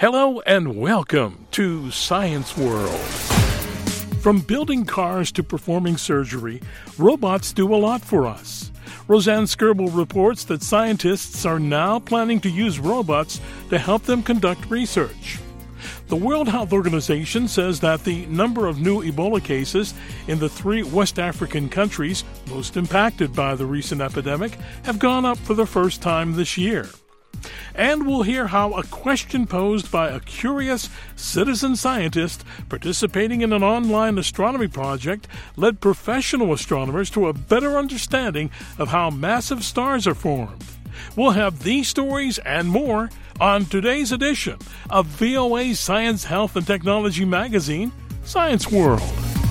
Hello and welcome to Science World. From building cars to performing surgery, robots do a lot for us. Roseanne Skirble reports that scientists are now planning to use robots to help them conduct research. The World Health Organization says that the number of new Ebola cases in the 3 West African countries most impacted by the recent epidemic have gone up for the first time this year. And we'll hear how a question posed by a curious citizen scientist participating in an online astronomy project led professional astronomers to a better understanding of how massive stars are formed. We'll have these stories and more on today's edition of VOA Science, Health, and Technology magazine, Science World.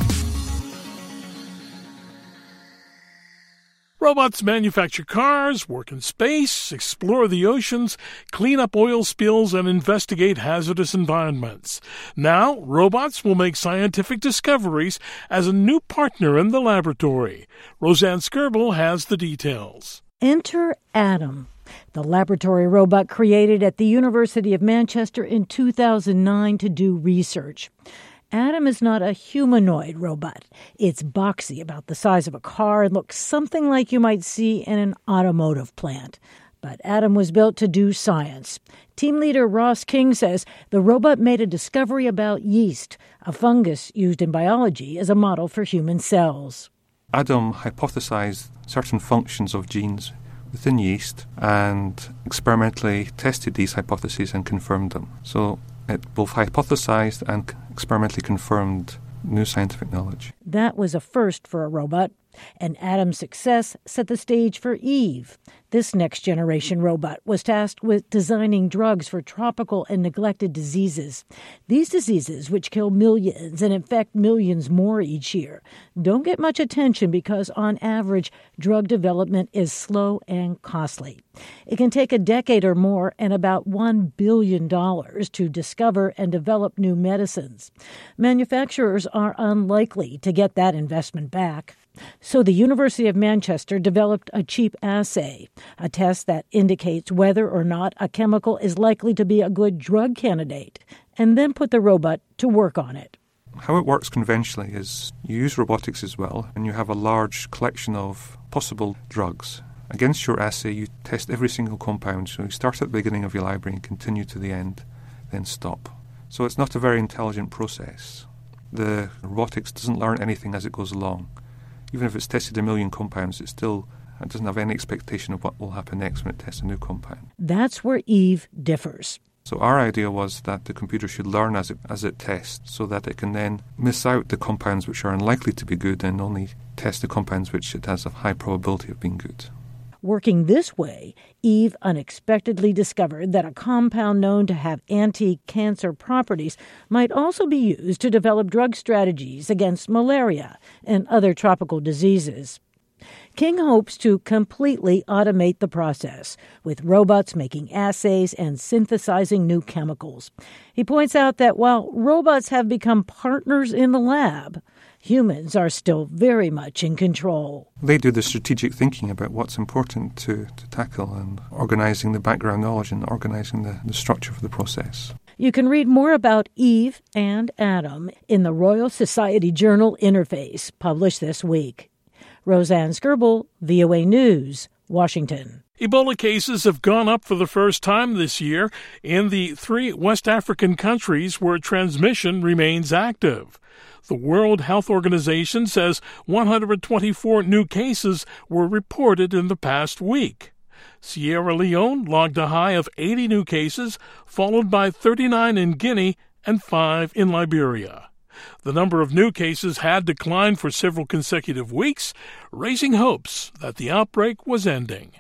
Robots manufacture cars, work in space, explore the oceans, clean up oil spills, and investigate hazardous environments. Now, robots will make scientific discoveries as a new partner in the laboratory. Roseanne Skirble has the details. Enter Adam, the laboratory robot created at the University of Manchester in 2009 to do research. Adam is not a humanoid robot. It's boxy, about the size of a car, and looks something like you might see in an automotive plant. But Adam was built to do science. Team leader Ross King says the robot made a discovery about yeast, a fungus used in biology as a model for human cells. Adam hypothesized certain functions of genes within yeast and experimentally tested these hypotheses and confirmed them. So it both hypothesized and experimentally confirmed new scientific knowledge. That was a first for a robot, and Adam's success set the stage for Eve. This next-generation robot was tasked with designing drugs for tropical and neglected diseases. These diseases, which kill millions and infect millions more each year, don't get much attention because, on average, drug development is slow and costly. It can take a decade or more and about $1 billion to discover and develop new medicines. Manufacturers are unlikely to get that investment back. So the University of Manchester developed a cheap assay, a test that indicates whether or not a chemical is likely to be a good drug candidate, and then put the robot to work on it. How it works conventionally is you use robotics as well, and you have a large collection of possible drugs. Against your assay, you test every single compound. So you start at the beginning of your library and continue to the end, then stop. So it's not a very intelligent process. The robotics doesn't learn anything as it goes along. Even if it's tested 1 million compounds, it doesn't have any expectation of what will happen next when it tests a new compound. That's where Eve differs. So our idea was that the computer should learn as it tests, so that it can then miss out the compounds which are unlikely to be good and only test the compounds which it has a high probability of being good. Working this way, Eve unexpectedly discovered that a compound known to have anti-cancer properties might also be used to develop drug strategies against malaria and other tropical diseases. King hopes to completely automate the process, with robots making assays and synthesizing new chemicals. He points out that while robots have become partners in the lab, humans are still very much in control. They do the strategic thinking about what's important to tackle and organising the background knowledge and organising the structure for the process. You can read more about Eve and Adam in the Royal Society Journal Interface, published this week. Roseanne Skirble, VOA News, Washington. Ebola cases have gone up for the first time this year in the 3 West African countries where transmission remains active. The World Health Organization says 124 new cases were reported in the past week. Sierra Leone logged a high of 80 new cases, followed by 39 in Guinea and 5 in Liberia. The number of new cases had declined for several consecutive weeks, raising hopes that the outbreak was ending.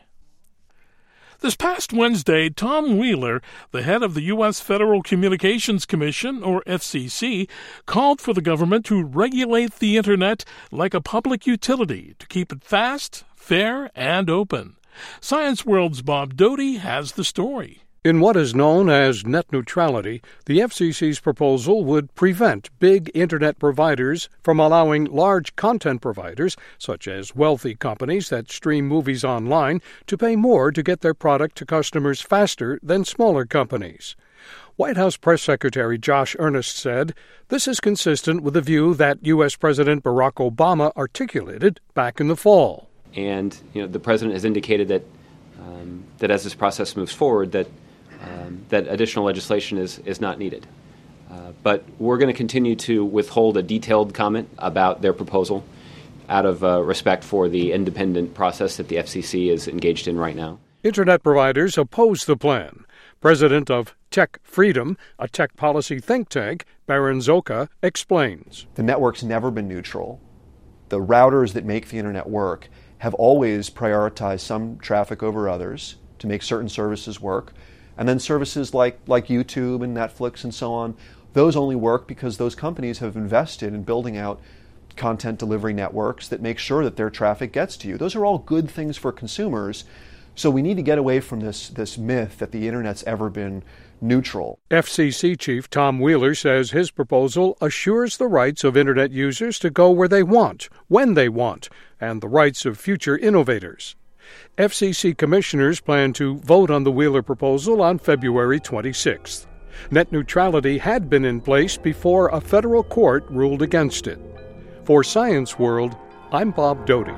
This past Wednesday, Tom Wheeler, the head of the U.S. Federal Communications Commission, or FCC, called for the government to regulate the Internet like a public utility to keep it fast, fair, and open. Science World's Bob Doty has the story. In what is known as net neutrality, the FCC's proposal would prevent big Internet providers from allowing large content providers, such as wealthy companies that stream movies online, to pay more to get their product to customers faster than smaller companies. White House Press Secretary Josh Earnest said this is consistent with the view that U.S. President Barack Obama articulated back in the fall. And the president has indicated that as this process moves forward, that additional legislation is not needed. But we're going to continue to withhold a detailed comment about their proposal out of respect for the independent process that the FCC is engaged in right now. Internet providers oppose the plan. President of Tech Freedom, a tech policy think tank, Baron Zoka, explains. The network's never been neutral. The routers that make the internet work have always prioritized some traffic over others to make certain services work. And then services like YouTube and Netflix and so on, those only work because those companies have invested in building out content delivery networks that make sure that their traffic gets to you. Those are all good things for consumers. So we need to get away from this myth that the internet's ever been neutral. FCC Chief Tom Wheeler says his proposal assures the rights of internet users to go where they want, when they want, and the rights of future innovators. FCC commissioners plan to vote on the Wheeler proposal on February 26th. Net neutrality had been in place before a federal court ruled against it. For Science World, I'm Bob Doty.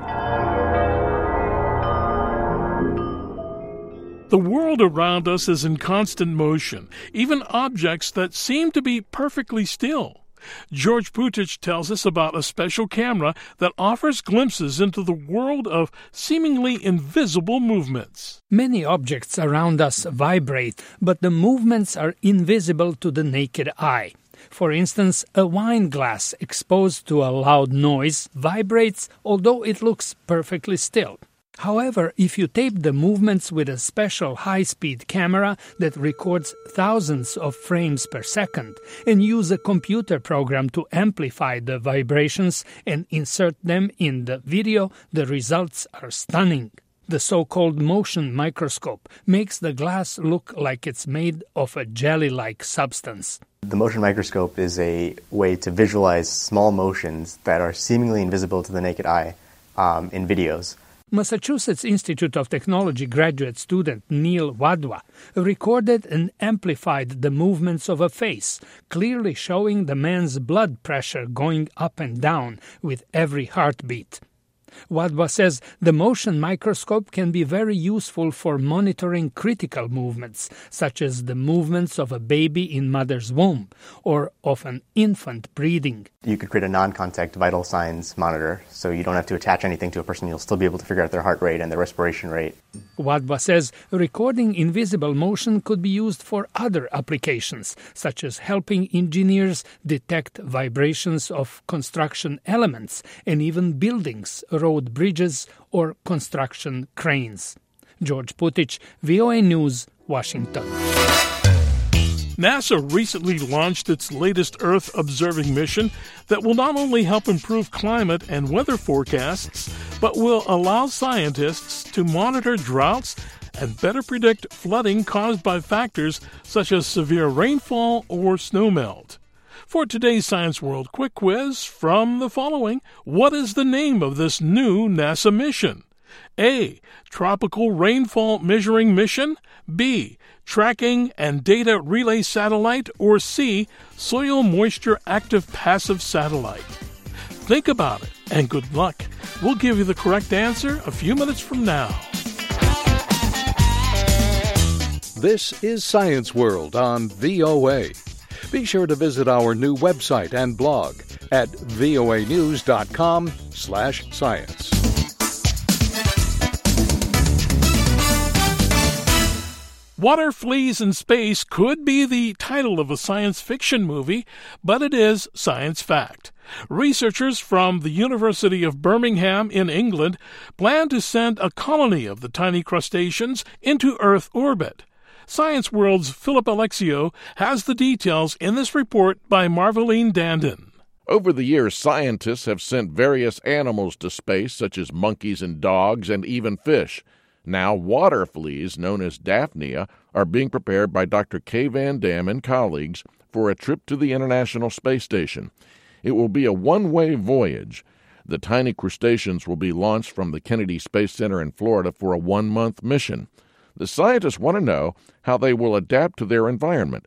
The world around us is in constant motion, even objects that seem to be perfectly still. George Putich tells us about a special camera that offers glimpses into the world of seemingly invisible movements. Many objects around us vibrate, but the movements are invisible to the naked eye. For instance, a wine glass exposed to a loud noise vibrates, although it looks perfectly still. However, if you tape the movements with a special high-speed camera that records thousands of frames per second and use a computer program to amplify the vibrations and insert them in the video, the results are stunning. The so-called motion microscope makes the glass look like it's made of a jelly-like substance. The motion microscope is a way to visualize small motions that are seemingly invisible to the naked eye in videos. Massachusetts Institute of Technology graduate student Neil Wadhwa recorded and amplified the movements of a face, clearly showing the man's blood pressure going up and down with every heartbeat. Wadhwa says the motion microscope can be very useful for monitoring critical movements, such as the movements of a baby in mother's womb or of an infant breathing. You could create a non-contact vital signs monitor, so you don't have to attach anything to a person. You'll still be able to figure out their heart rate and their respiration rate. Wadhwa says recording invisible motion could be used for other applications, such as helping engineers detect vibrations of construction elements and even buildings, road bridges, or construction cranes. George Putich, VOA News, Washington. NASA recently launched its latest Earth-observing mission that will not only help improve climate and weather forecasts, but will allow scientists to monitor droughts and better predict flooding caused by factors such as severe rainfall or snowmelt. For today's Science World Quick Quiz, from the following, what is the name of this new NASA mission? A. Tropical Rainfall Measuring Mission. B. Tracking and Data Relay Satellite. Or C. Soil Moisture Active Passive Satellite. Think about it, and good luck. We'll give you the correct answer a few minutes from now. This is Science World on VOA. Be sure to visit our new website and blog at voanews.com/science. Water Fleas in Space could be the title of a science fiction movie, but it is science fact. Researchers from the University of Birmingham in England plan to send a colony of the tiny crustaceans into Earth orbit. Science World's Philip Alexio has the details in this report by Marveline Dandon. Over the years, scientists have sent various animals to space, such as monkeys and dogs and even fish. Now, water fleas, known as Daphnia, are being prepared by Dr. Kay Van Dam and colleagues for a trip to the International Space Station. It will be a one-way voyage. The tiny crustaceans will be launched from the Kennedy Space Center in Florida for a 1-month mission. The scientists want to know how they will adapt to their environment.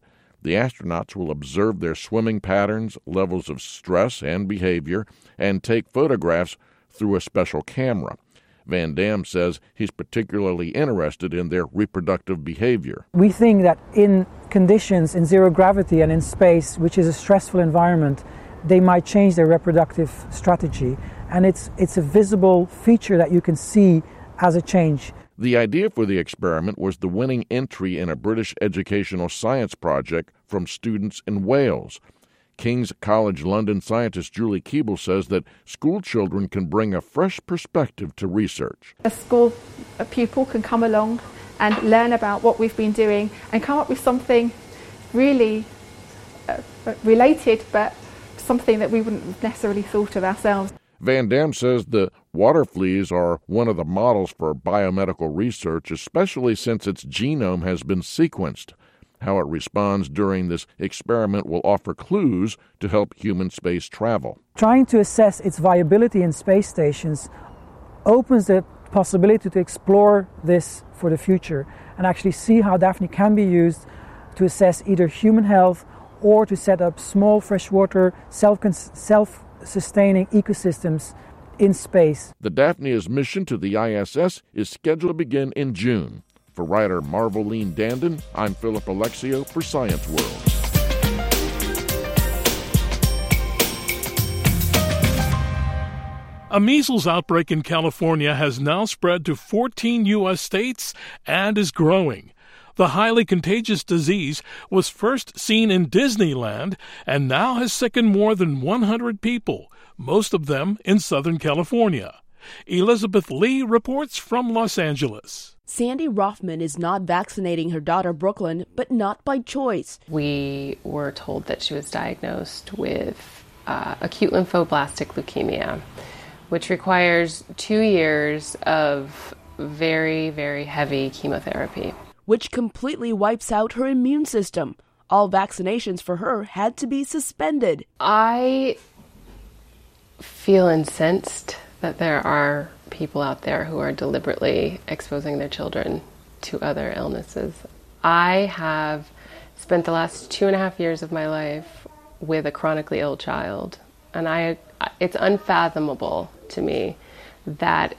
The astronauts will observe their swimming patterns, levels of stress and behavior, and take photographs through a special camera. Van Dam says he's particularly interested in their reproductive behavior. We think that in conditions in zero gravity and in space, which is a stressful environment, they might change their reproductive strategy. And it's a visible feature that you can see as a change. The idea for the experiment was the winning entry in a British educational science project from students in Wales. King's College London scientist Julie Keeble says that school children can bring a fresh perspective to research. A school pupil can come along and learn about what we've been doing and come up with something really related, but something that we wouldn't have necessarily thought of ourselves. Van Dam says the water fleas are one of the models for biomedical research, especially since its genome has been sequenced. How it responds during this experiment will offer clues to help human space travel. Trying to assess its viability in space stations opens the possibility to explore this for the future and actually see how Daphne can be used to assess either human health or to set up small freshwater self-sustaining ecosystems in space. The Daphnia's mission to the ISS is scheduled to begin in June. For writer Marveline Dandon, I'm Philip Alexio for Science World. A measles outbreak in California has now spread to 14 U.S. states and is growing. The highly contagious disease was first seen in Disneyland and now has sickened more than 100 people, most of them in Southern California. Elizabeth Lee reports from Los Angeles. Sandy Rothman is not vaccinating her daughter Brooklyn, but not by choice. We were told that she was diagnosed with acute lymphoblastic leukemia, which requires 2 years of very, very heavy chemotherapy, which completely wipes out her immune system. All vaccinations for her had to be suspended. I feel incensed that there are people out there who are deliberately exposing their children to other illnesses. I have spent the last 2.5 years of my life with a chronically ill child, and it's unfathomable to me that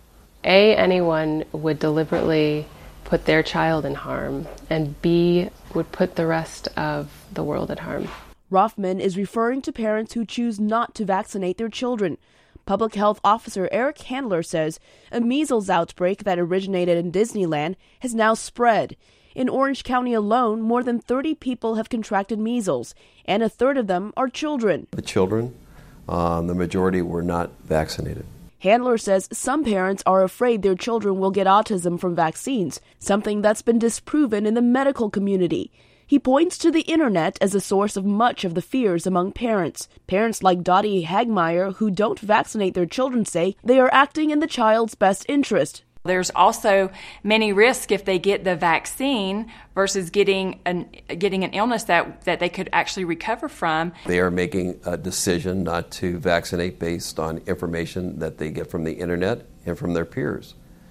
anyone would deliberately put their child in harm, and B, would put the rest of the world at harm. Rothman is referring to parents who choose not to vaccinate their children. Public Health Officer Eric Handler says a measles outbreak that originated in Disneyland has now spread. In Orange County alone, more than 30 people have contracted measles, and a third of them are children. The children, the majority were not vaccinated. Handler says some parents are afraid their children will get autism from vaccines, something that's been disproven in the medical community. He points to the internet as a source of much of the fears among parents. Parents like Dottie Hagmeyer, who don't vaccinate their children, say they are acting in the child's best interest. There's also many risks if they get the vaccine versus getting an illness that they could actually recover from. They are making a decision not to vaccinate based on information that they get from the internet and from their peers.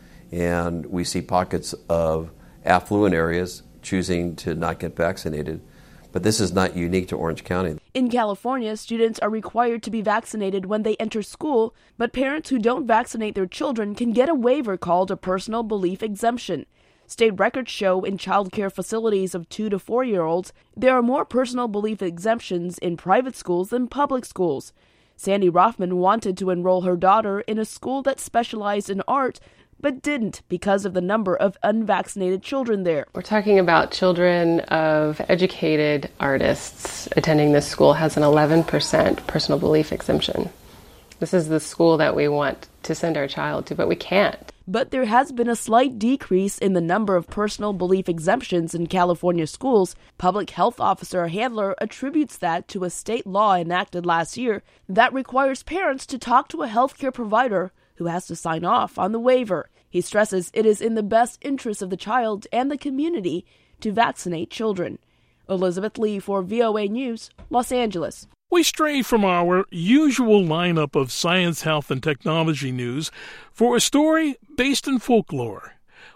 And we see pockets of affluent areas choosing to not get vaccinated. But this is not unique to Orange County. In California, students are required to be vaccinated when they enter school, but parents who don't vaccinate their children can get a waiver called a personal belief exemption. State records show in child care facilities of 2 to 4-year-olds, there are more personal belief exemptions in private schools than public schools. Sandy Rothman wanted to enroll her daughter in a school that specialized in art, but didn't because of the number of unvaccinated children there. We're talking about children of educated artists attending this school has an 11% personal belief exemption. This is the school that we want to send our child to, but we can't. But there has been a slight decrease in the number of personal belief exemptions in California schools. Public Health Officer Handler attributes that to a state law enacted last year that requires parents to talk to a healthcare provider who has to sign off on the waiver. He stresses it is in the best interest of the child and the community to vaccinate children. Elizabeth Lee for VOA News, Los Angeles. We stray from our usual lineup of science, health, and technology news for a story based in folklore.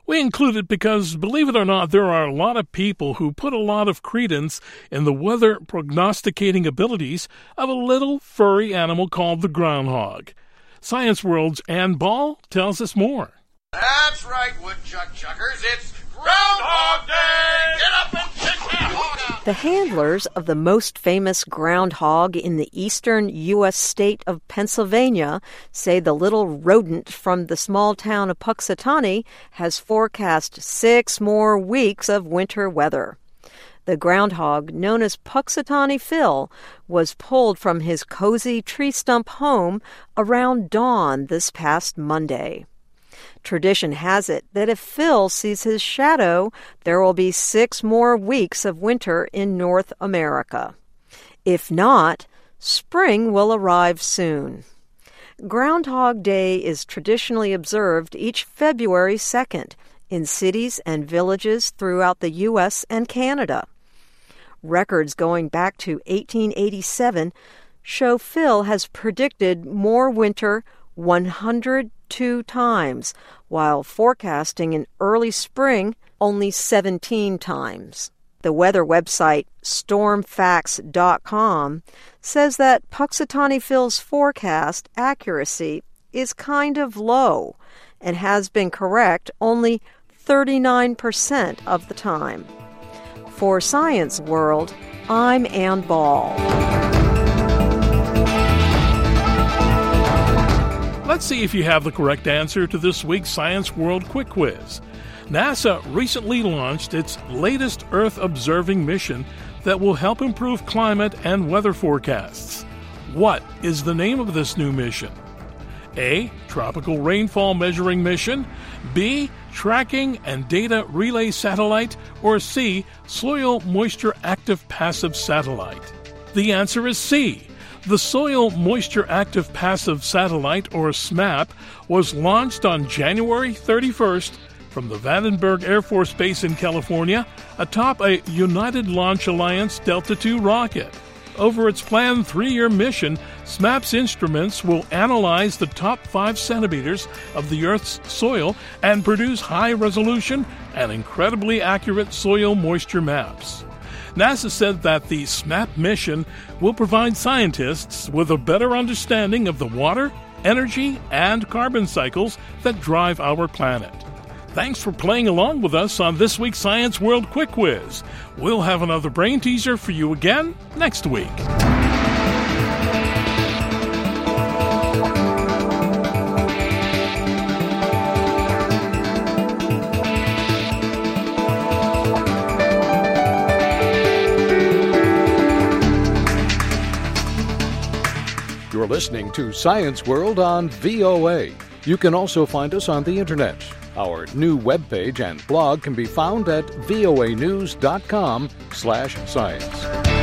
We include it because, believe it or not, there are a lot of people who put a lot of credence in the weather prognosticating abilities of a little furry animal called the groundhog. Science World's Ann Ball tells us more. That's right, woodchuck chuckers. It's Groundhog Day! Get up and kick that hog out! The handlers of the most famous groundhog in the eastern U.S. state of Pennsylvania say the little rodent from the small town of Punxsutawney has forecast 6 more weeks of winter weather. The groundhog, known as Punxsutawney Phil, was pulled from his cozy tree stump home around dawn this past Monday. Tradition has it that if Phil sees his shadow, there will be 6 more weeks of winter in North America. If not, spring will arrive soon. Groundhog Day is traditionally observed each February 2nd in cities and villages throughout the U.S. and Canada. Records going back to 1887 show Phil has predicted more winter 102 times, while forecasting an early spring only 17 times. The weather website stormfacts.com says that Punxsutawney Phil's forecast accuracy is kind of low and has been correct only 39% of the time. For Science World, I'm Ann Ball. Let's see if you have the correct answer to this week's Science World Quick Quiz. NASA recently launched its latest Earth-observing mission that will help improve climate and weather forecasts. What is the name of this new mission? A. Tropical Rainfall Measuring Mission, B. Tracking and Data Relay Satellite, or C. Soil Moisture Active Passive Satellite? The answer is C. The Soil Moisture Active Passive Satellite, or SMAP, was launched on January 31st from the Vandenberg Air Force Base in California atop a United Launch Alliance Delta II rocket. Over its planned 3-year mission, SMAP's instruments will analyze the top 5 centimeters of the Earth's soil and produce high-resolution and incredibly accurate soil moisture maps. NASA said that the SMAP mission will provide scientists with a better understanding of the water, energy, and carbon cycles that drive our planet. Thanks for playing along with us on this week's Science World Quick Quiz. We'll have another brain teaser for you again next week. You're listening to Science World on VOA. You can also find us on the Internet. Our new webpage and blog can be found at voanews.com/science.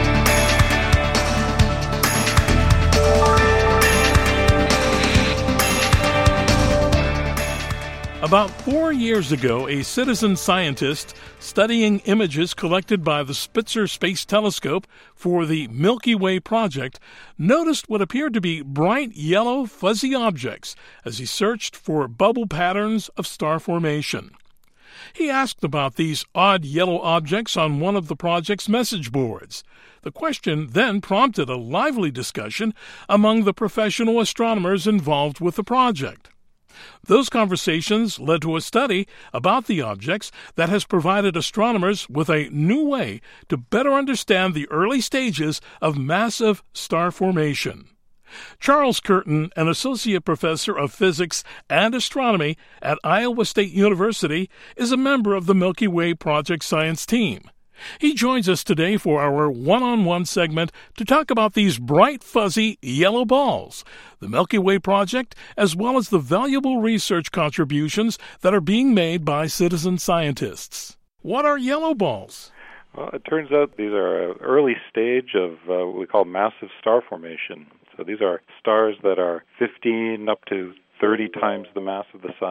About 4 years ago, a citizen scientist studying images collected by the Spitzer Space Telescope for the Milky Way project noticed what appeared to be bright yellow fuzzy objects as he searched for bubble patterns of star formation. He asked about these odd yellow objects on one of the project's message boards. The question then prompted a lively discussion among the professional astronomers involved with the project. Those conversations led to a study about the objects that has provided astronomers with a new way to better understand the early stages of massive star formation. Charles Curtin, an associate professor of physics and astronomy at Iowa State University, is a member of the Milky Way Project Science team. He joins us today for our one-on-one segment to talk about these bright, fuzzy yellow balls, the Milky Way project, as well as the valuable research contributions that are being made by citizen scientists. What are yellow balls? Well, it turns out these are an early stage of what we call massive star formation. So these are stars that are 15 up to 30 times the mass of the sun.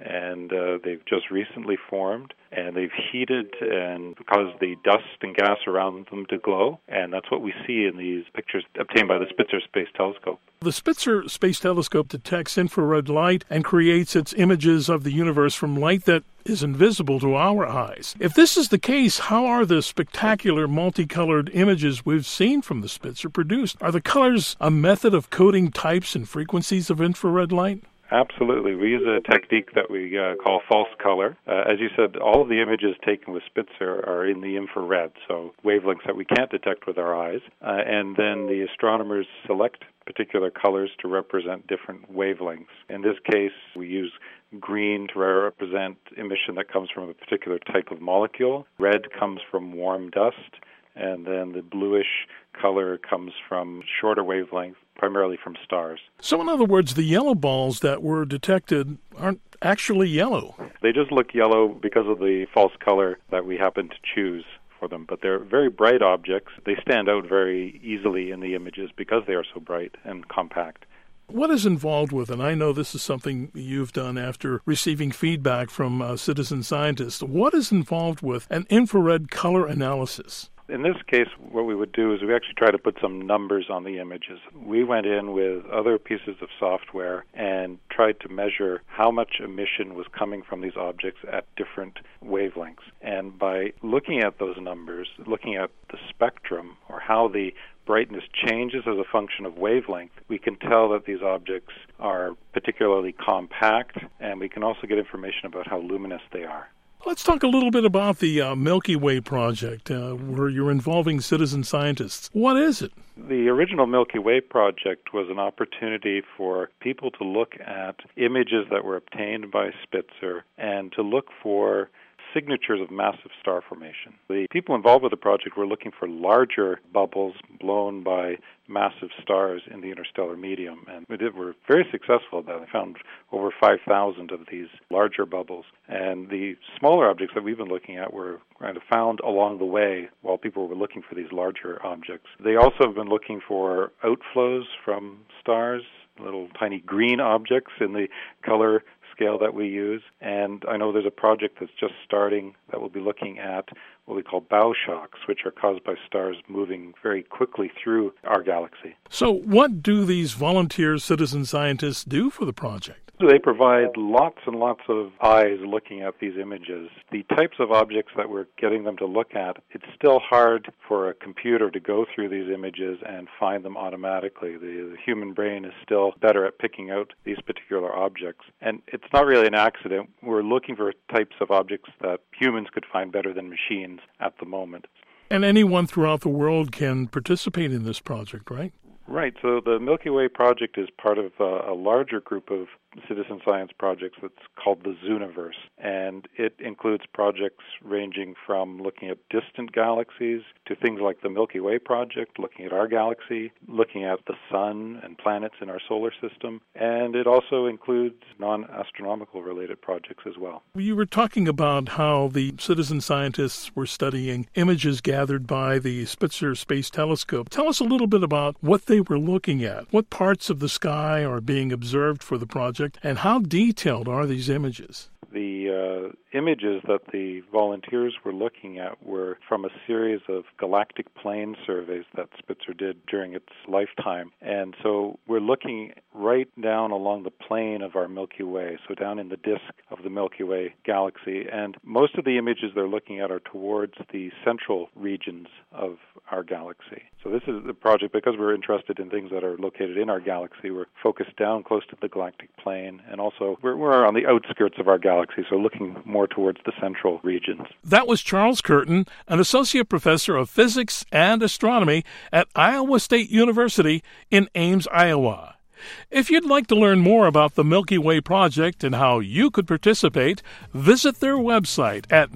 and they've just recently formed, and they've heated and caused the dust and gas around them to glow, and that's what we see in these pictures obtained by the Spitzer Space Telescope. The Spitzer Space Telescope detects infrared light and creates its images of the universe from light that is invisible to our eyes. If this is the case, how are the spectacular multicolored images we've seen from the Spitzer produced? Are the colors a method of coding types and frequencies of infrared light? Absolutely. We use a technique that we call false color. As you said, all of the images taken with Spitzer are in the infrared, so wavelengths that we can't detect with our eyes. And then the astronomers select particular colors to represent different wavelengths. In this case, we use green to represent emission that comes from a particular type of molecule. Red comes from warm dust, and then the bluish color comes from shorter wavelengths, primarily from stars. So in other words, the yellow balls that were detected aren't actually yellow. They just look yellow because of the false color that we happen to choose for them, but they're very bright objects. They stand out very easily in the images because they are so bright and compact. What is involved with, and I know this is something you've done after receiving feedback from citizen scientists, what is involved with an infrared color analysis? In this case, what we would do is we actually try to put some numbers on the images. We went in with other pieces of software and tried to measure how much emission was coming from these objects at different wavelengths. And by looking at those numbers, looking at the spectrum, or how the brightness changes as a function of wavelength, we can tell that these objects are particularly compact, and we can also get information about how luminous they are. Let's talk a little bit about the Milky Way project, where you're involving citizen scientists. What is it? The original Milky Way project was an opportunity for people to look at images that were obtained by Spitzer and to look for signatures of massive star formation. The people involved with the project were looking for larger bubbles blown by massive stars in the interstellar medium, and we were very successful at that. They found over 5,000 of these larger bubbles, and the smaller objects that we've been looking at were kind of found along the way while people were looking for these larger objects. They also have been looking for outflows from stars, little tiny green objects in the color scale that we use, and I know there's a project that's just starting that will be looking at what we call bow shocks, which are caused by stars moving very quickly through our galaxy. So what do these volunteer citizen scientists do for the project? They provide lots and lots of eyes looking at these images. The types of objects that we're getting them to look at, it's still hard for a computer to go through these images and find them automatically. The human brain is still better at picking out these particular objects. And it's not really an accident. We're looking for types of objects that humans could find better than machines at the moment. And anyone throughout the world can participate in this project, right? Right. So the Milky Way project is part of a larger group of citizen science projects that's called the Zooniverse, and it includes projects ranging from looking at distant galaxies to things like the Milky Way project, looking at our galaxy, looking at the sun and planets in our solar system, and it also includes non-astronomical related projects as well. You were talking about how the citizen scientists were studying images gathered by the Spitzer Space Telescope. Tell us a little bit about what they were looking at. What parts of the sky are being observed for the project, and how detailed are these images? The images that the volunteers were looking at were from a series of galactic plane surveys that Spitzer did during its lifetime. And so we're looking right down along the plane of our Milky Way, so down in the disk of the Milky Way galaxy. And most of the images they're looking at are towards the central regions of our galaxy. So this is the project, because we're interested in things that are located in our galaxy, we're focused down close to the galactic plane, and also we're on the outskirts of our galaxy, so looking more towards the central regions. That was Charles Curtin, an associate professor of physics and astronomy at Iowa State University in Ames, Iowa. If you'd like to learn more about the Milky Way project and how you could participate, visit their website at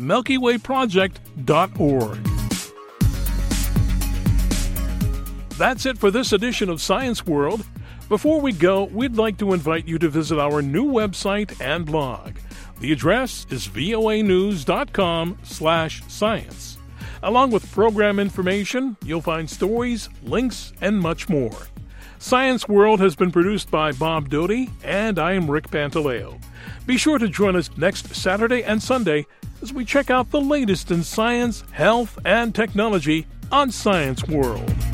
milkywayproject.org. That's it for this edition of Science World. Before we go, we'd like to invite you to visit our new website and blog. The address is voanews.com/science. Along with program information, you'll find stories, links, and much more. Science World has been produced by Bob Doty, and I am Rick Pantaleo. Be sure to join us next Saturday and Sunday as we check out the latest in science, health, and technology on Science World.